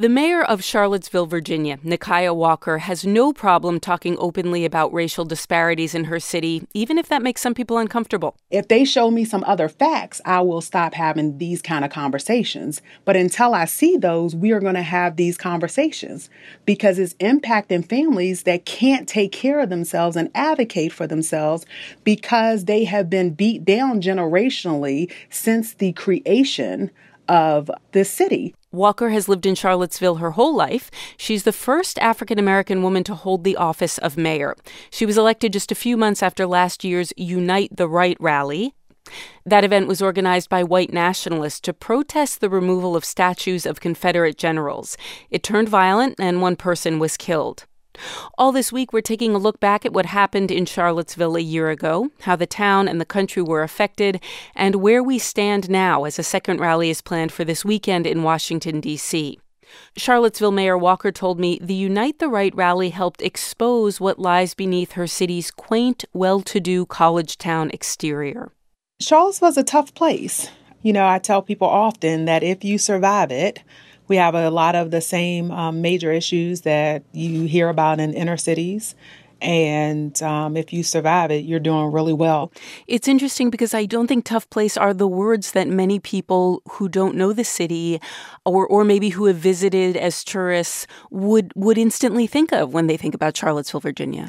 The mayor of Charlottesville, Virginia, Nikia Walker, has no problem talking openly about racial disparities in her city, even if that makes some people uncomfortable. If they show me some other facts, I will stop having these kind of conversations. But until I see those, we are going to have these conversations because it's impacting families that can't take care of themselves and advocate for themselves because they have been beat down generationally since the creation of this city. Walker has lived in Charlottesville her whole life. She's the first African-American woman to hold the office of mayor. She was elected just a few months after last year's Unite the Right rally. That event was organized by white nationalists to protest the removal of statues of Confederate generals. It turned violent, and one person was killed. All this week, we're taking a look back at what happened in Charlottesville a year ago, how the town and the country were affected, and where we stand now as a second rally is planned for this weekend in Washington, D.C. Charlottesville Mayor Walker told me the Unite the Right rally helped expose what lies beneath her city's quaint, well-to-do college town exterior. Charlottesville's a tough place. I tell people often that if you survive it, we have a lot of the same major issues that you hear about in inner cities. And if you survive it, you're doing really well. It's interesting because I don't think tough place are the words that many people who don't know the city or maybe who have visited as tourists would instantly think of when they think about Charlottesville, Virginia.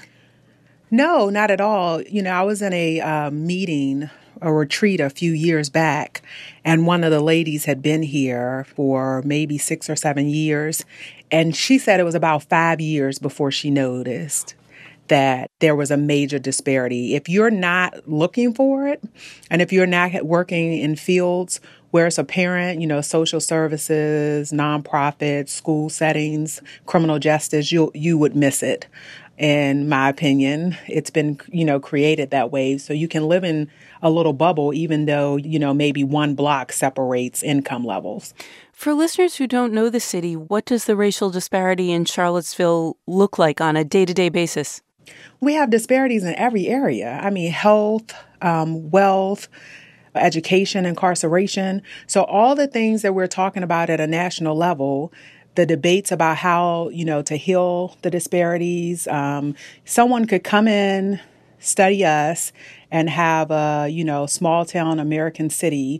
No, not at all. I was in a meeting, a retreat a few years back, and one of the ladies had been here for maybe 6 or 7 years, and she said it was about 5 years before she noticed that there was a major disparity. If you're not looking for it, and if you're not working in fields where it's apparent, social services, nonprofits, school settings, criminal justice, you would miss it. In my opinion, it's been, created that way. So you can live in a little bubble, even though, maybe one block separates income levels. For listeners who don't know the city, what does the racial disparity in Charlottesville look like on a day-to-day basis? We have disparities in every area. health, wealth, education, incarceration. So all the things that we're talking about at a national level, the debates about how, to heal the disparities. Someone could come in, study us, and have a, small town American city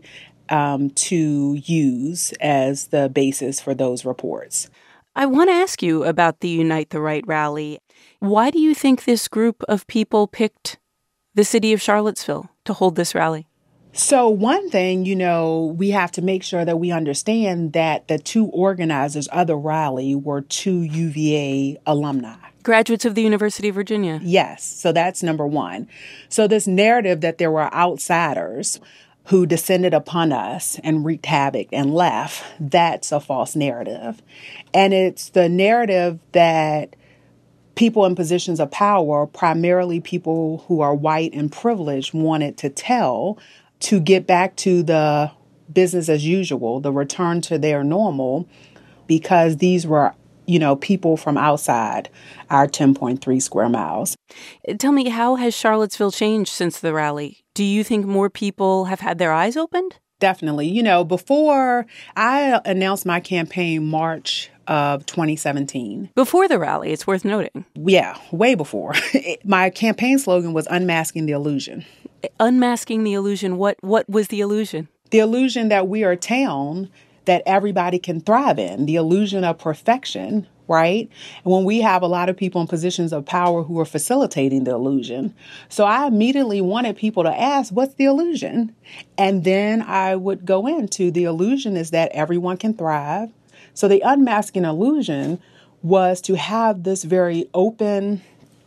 to use as the basis for those reports. I want to ask you about the Unite the Right rally. Why do you think this group of people picked the city of Charlottesville to hold this rally? So one thing, we have to make sure that we understand that the two organizers of the rally were two UVA alumni. Graduates of the University of Virginia. Yes. So that's number one. So this narrative that there were outsiders who descended upon us and wreaked havoc and left, that's a false narrative. And it's the narrative that people in positions of power, primarily people who are white and privileged, wanted to tell to get back to the business as usual, the return to their normal, because these were, people from outside our 10.3 square miles. Tell me, how has Charlottesville changed since the rally? Do you think more people have had their eyes opened? Definitely. Before I announced my campaign March of 2017. Before the rally, it's worth noting. Yeah, way before. My campaign slogan was Unmasking the Illusion. Unmasking the illusion. What was the illusion? The illusion that we are a town that everybody can thrive in. The illusion of perfection, right? And when we have a lot of people in positions of power who are facilitating the illusion. So I immediately wanted people to ask, what's the illusion? And then I would go into the illusion is that everyone can thrive. So the unmasking illusion was to have this very open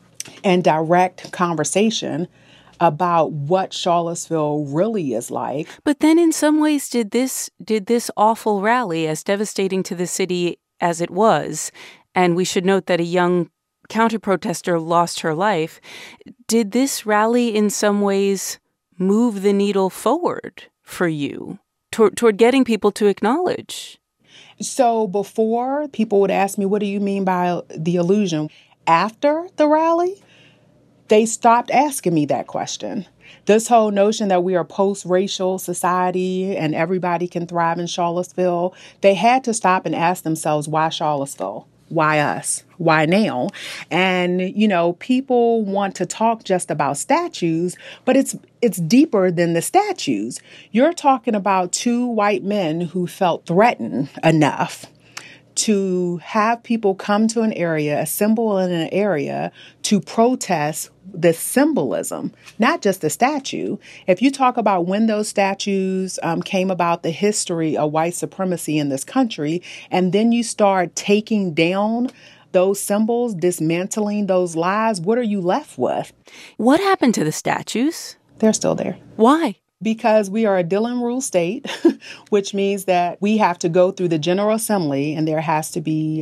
and direct conversation about what Charlottesville really is like. But then in some ways, did this awful rally, as devastating to the city as it was, and we should note that a young counter-protester lost her life, did this rally in some ways move the needle forward for you toward getting people to acknowledge? So before, people would ask me, what do you mean by the illusion? After the rally, they stopped asking me that question. This whole notion that we are post-racial society and everybody can thrive in Charlottesville, they had to stop and ask themselves, why Charlottesville? Why us? Why now? And, people want to talk just about statues, but it's deeper than the statues. You're talking about two white men who felt threatened enough to have people come to an area, assemble in an area to protest the symbolism, not just the statue. If you talk about when those statues came about, the history of white supremacy in this country, and then you start taking down those symbols, dismantling those lies, what are you left with? What happened to the statues? They're still there. Why? Because we are a Dillon Rule state, which means that we have to go through the General Assembly and there has to be,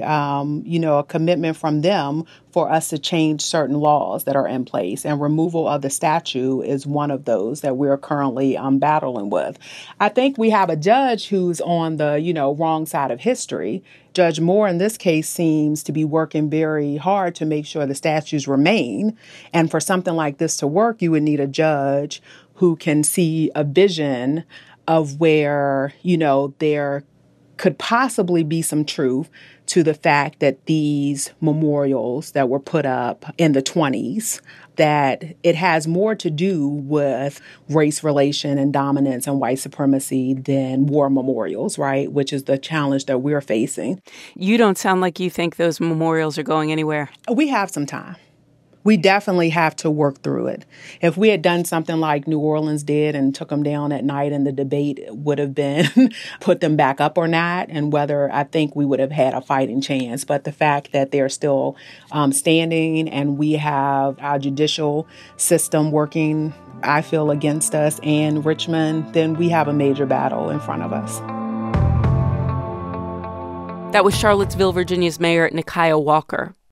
a commitment from them for us to change certain laws that are in place. And removal of the statue is one of those that we're currently battling with. I think we have a judge who's on the, wrong side of history. Judge Moore, in this case, seems to be working very hard to make sure the statues remain. And for something like this to work, you would need a judge who can see a vision of where, there could possibly be some truth to the fact that these memorials that were put up in the 20s, that it has more to do with race relation and dominance and white supremacy than war memorials, right? Which is the challenge that we're facing. You don't sound like you think those memorials are going anywhere. We have some time. We definitely have to work through it. If we had done something like New Orleans did and took them down at night, and the debate would have been put them back up or not, and whether I think we would have had a fighting chance. But the fact that they're still standing and we have our judicial system working, I feel, against us and Richmond, then we have a major battle in front of us. That was Charlottesville, Virginia's Mayor Nekiah Walker.